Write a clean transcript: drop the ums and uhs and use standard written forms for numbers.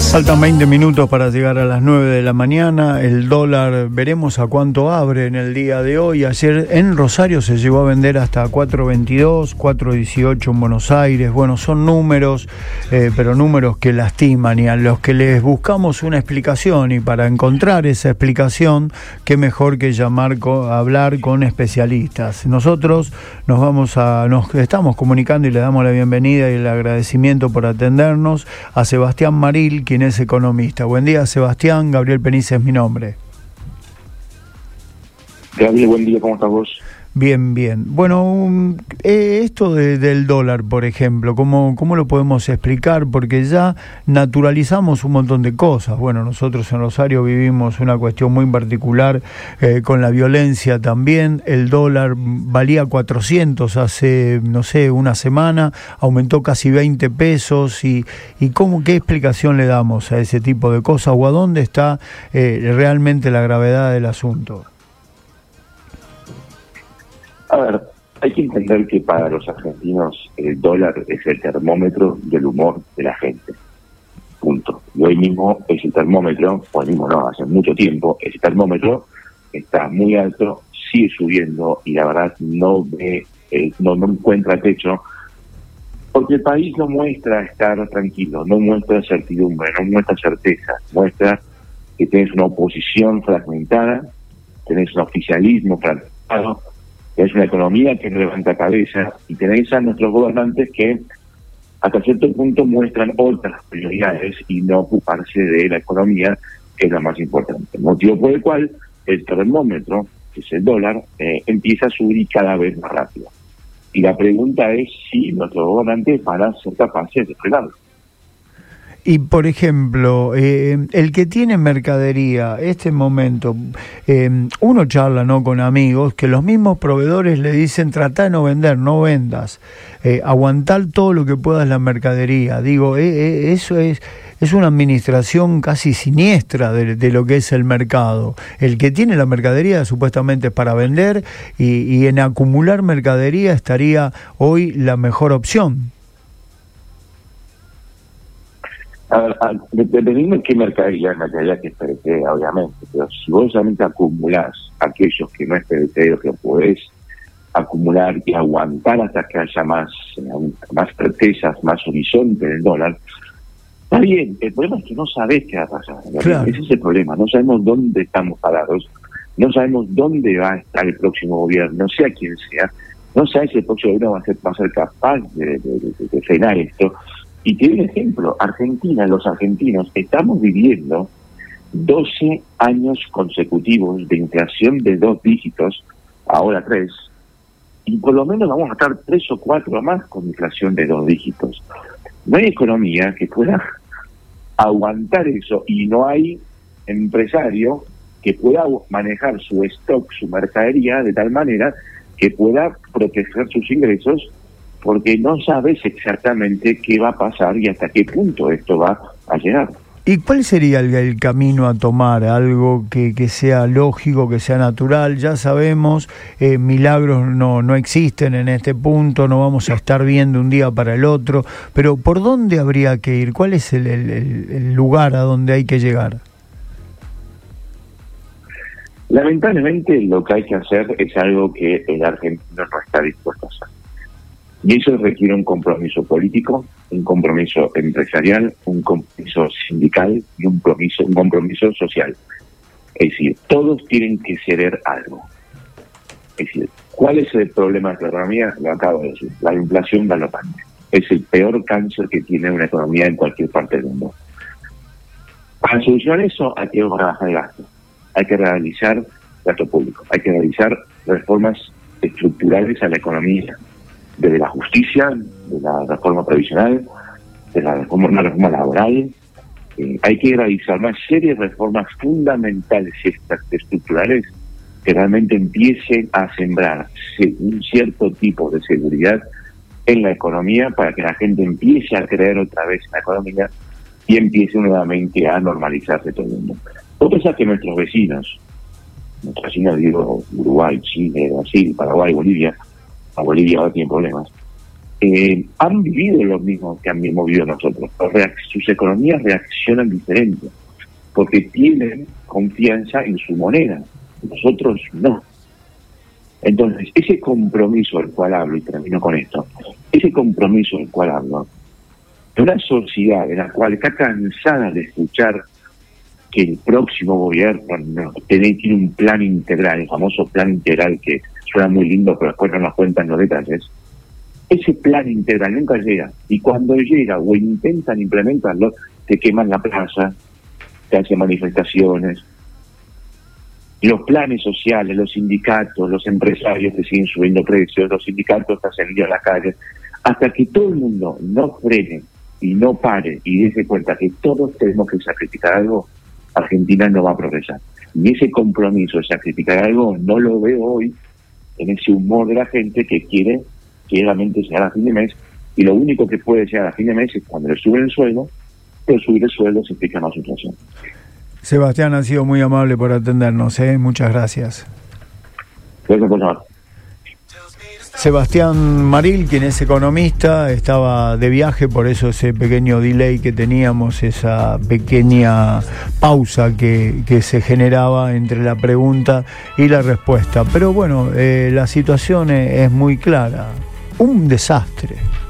Faltan 20 minutos para llegar a las 9 de la mañana. El dólar, veremos a cuánto abre en el día de hoy. Ayer en Rosario se llegó a vender hasta 4.22, 4.18 en Buenos Aires. Bueno, son números, pero números que lastiman y a los que les buscamos una explicación. Y para encontrar esa explicación, qué mejor que hablar con especialistas. Nosotros nos estamos comunicando y le damos la bienvenida y el agradecimiento por atendernos a Sebastián Maril, quien es economista. Buen día, Sebastián. Gabriel Penice es mi nombre. Gabriel, buen día, ¿cómo estás vos? Bien, bien. Bueno, esto del dólar, por ejemplo, ¿cómo lo podemos explicar? Porque ya naturalizamos un montón de cosas. Bueno, nosotros en Rosario vivimos una cuestión muy particular con la violencia también. El dólar valía 400 hace, no sé, una semana, aumentó casi 20 pesos. ¿Y qué explicación le damos a ese tipo de cosas? ¿O a dónde está realmente la gravedad del asunto? A ver, hay que entender que para los argentinos el dólar es el termómetro del humor de la gente. Punto. Y hoy mismo ese termómetro, hoy mismo no, hace mucho tiempo, ese termómetro está muy alto, sigue subiendo y la verdad no encuentra techo, porque el país no muestra estar tranquilo, no muestra certidumbre, no muestra certeza, muestra que tenés una oposición fragmentada, tenés un oficialismo fragmentado, es una economía que no levanta cabeza y tenéis a nuestros gobernantes que hasta cierto punto muestran otras prioridades y no ocuparse de la economía, que es la más importante. Motivo por el cual el termómetro, que es el dólar, empieza a subir cada vez más rápido. Y la pregunta es si nuestros gobernantes van a ser capaces de frenarlo. Y, por ejemplo, el que tiene mercadería, momento, uno charla, ¿no?, con amigos, que los mismos proveedores le dicen, tratá de no vender, no vendas, aguantar todo lo que puedas la mercadería. Digo, eso es una administración casi siniestra de lo que es el mercado. El que tiene la mercadería supuestamente es para vender y en acumular mercadería estaría hoy la mejor opción. Dependiendo de qué mercadería que es perecedera, obviamente, pero si vos solamente acumulás aquellos que no es perecedero, que podés acumular y aguantar hasta que haya más certezas, más horizonte del dólar, está bien. El problema es que no sabés qué va a pasar. Claro. Ese es el problema. No sabemos dónde estamos parados, no sabemos dónde va a estar el próximo gobierno, sea quien sea, no sabés si el próximo gobierno va a ser capaz de frenar esto. Y te doy un ejemplo, Argentina, los argentinos, estamos viviendo 12 años consecutivos de inflación de 2 dígitos, ahora 3, y por lo menos vamos a estar 3 o 4 más con inflación de 2 dígitos. No hay economía que pueda aguantar eso y no hay empresario que pueda manejar su stock, su mercadería, de tal manera que pueda proteger sus ingresos, porque no sabes exactamente qué va a pasar y hasta qué punto esto va a llegar. ¿Y cuál sería el camino a tomar? Algo que sea lógico, que sea natural. Ya sabemos, milagros no existen en este punto, no vamos a estar viendo un día para el otro, pero ¿por dónde habría que ir? ¿Cuál es el lugar a donde hay que llegar? Lamentablemente lo que hay que hacer es algo que el argentino no está dispuesto a hacer. Y eso requiere un compromiso político, un compromiso empresarial, un compromiso sindical y un compromiso social. Es decir, todos tienen que ceder algo. Es decir, ¿cuál es el problema de la economía? Lo acabo de decir, la inflación galopante. Es el peor cáncer que tiene una economía en cualquier parte del mundo. Para solucionar eso hay que bajar el gasto, hay que realizar gasto público, hay que realizar reformas estructurales a la economía, desde la justicia, de la reforma previsional, de una reforma laboral. Hay que realizar una serie de reformas fundamentales y estructurales que realmente empiecen a sembrar un cierto tipo de seguridad en la economía para que la gente empiece a creer otra vez en la economía y empiece nuevamente a normalizarse todo el mundo. Vos pensás que nuestros vecinos, digo Uruguay, Chile, Brasil, Paraguay, Bolivia, a Bolivia ahora tiene problemas, han vivido lo mismo que han vivido nosotros. Sus economías reaccionan diferente, porque tienen confianza en su moneda. Nosotros no. Entonces, ese compromiso del cual hablo, y termino con esto, ese compromiso del cual hablo, de una sociedad en la cual está cansada de escuchar que el próximo gobierno tiene un plan integral, el famoso plan integral que suena muy lindo, pero después no nos cuentan los detalles. Ese plan integral nunca llega, y cuando llega o intentan implementarlo, te queman la plaza, te hacen manifestaciones. Los planes sociales, los sindicatos, los empresarios que siguen subiendo precios, los sindicatos que hacen ir a la calle, hasta que todo el mundo no frene y no pare y dése cuenta que todos tenemos que sacrificar algo, Argentina no va a progresar. Y ese compromiso de sacrificar algo no lo veo hoy en ese humor de la gente que quiere que realmente sea a fin de mes, y lo único que puede ser a fin de mes es cuando le suben el sueldo, pero subir el sueldo significa más inflación. Sebastián, ha sido muy amable por atendernos, muchas gracias. Gracias por llamar. Sebastián Maril, quien es economista, estaba de viaje, por eso ese pequeño delay que teníamos, esa pequeña pausa que se generaba entre la pregunta y la respuesta. Pero bueno, la situación es muy clara, un desastre.